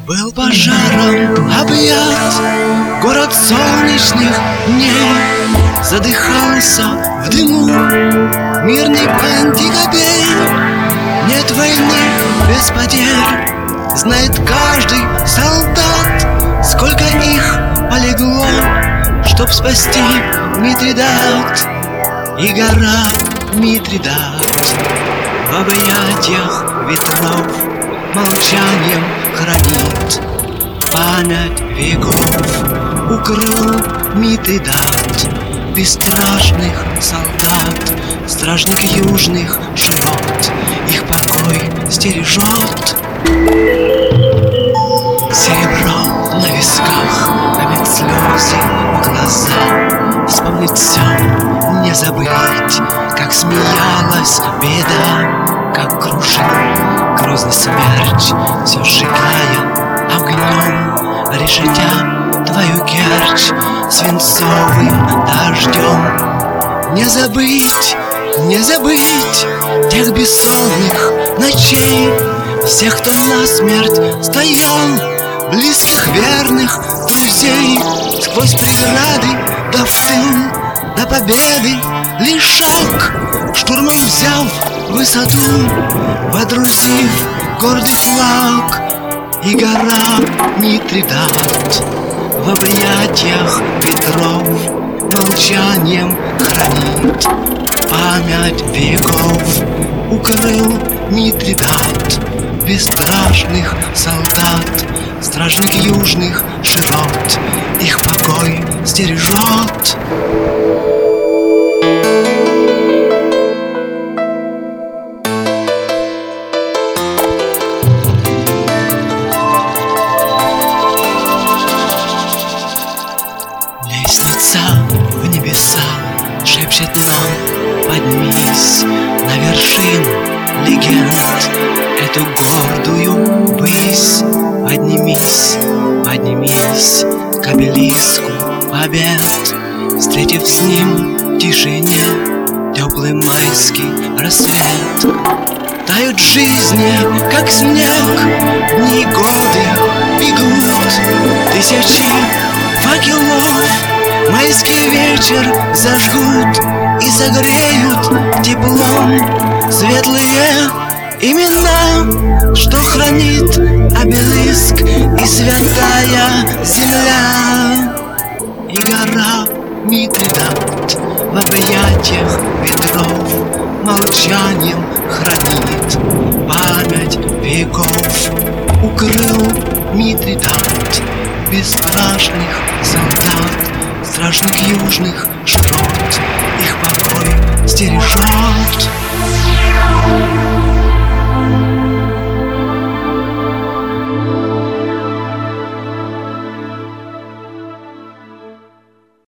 Был пожаром объят город солнечных дней, задыхался в дыму мирный Пантикопей. Нет войны без потерь, знает каждый солдат, сколько их полегло, чтоб спасти Митридат. И гора Митридат в объятиях ветров молчанием хранит память веков. Укрыл Митридат бесстрашных солдат, стражник южных широт их покой стережет. Серебро на висках, опять слезы в глаза. Вспомнить все, не забыть, как смеялась беда, как крушил грозный смерч, все сжигая огнем, решетя твою Керчь свинцовым дождем. Не забыть, не забыть тех бессонных ночей, всех, кто насмерть стоял, близких, верных друзей. Сквозь преграды да в тыл, до победы лишь шаг, штурмом взяв высоту, водрузив гордый флаг. И гора Митридат в объятиях ветров молчанием хранит память веков. Укрыл Митридат бесстрашных солдат, стражник южных широт их покой стережет. Лестница в небеса шепчет нам: поднимись на вершину легенд, эту гордую высь. Поднимись, поднимись к обелиску побед, встретив с ним в тишине теплый майский рассвет. Тают жизни, как снег, дни, годы бегут, тысячи факелов майский вечер зажгут и согреют теплом светлые имена, что хранит обелиск и святая земля. И гора Митридат в объятиях ветров молчанием хранит память веков. Укрыл Митридат бесстрашных солдат, стражник южных широт их покой стережет.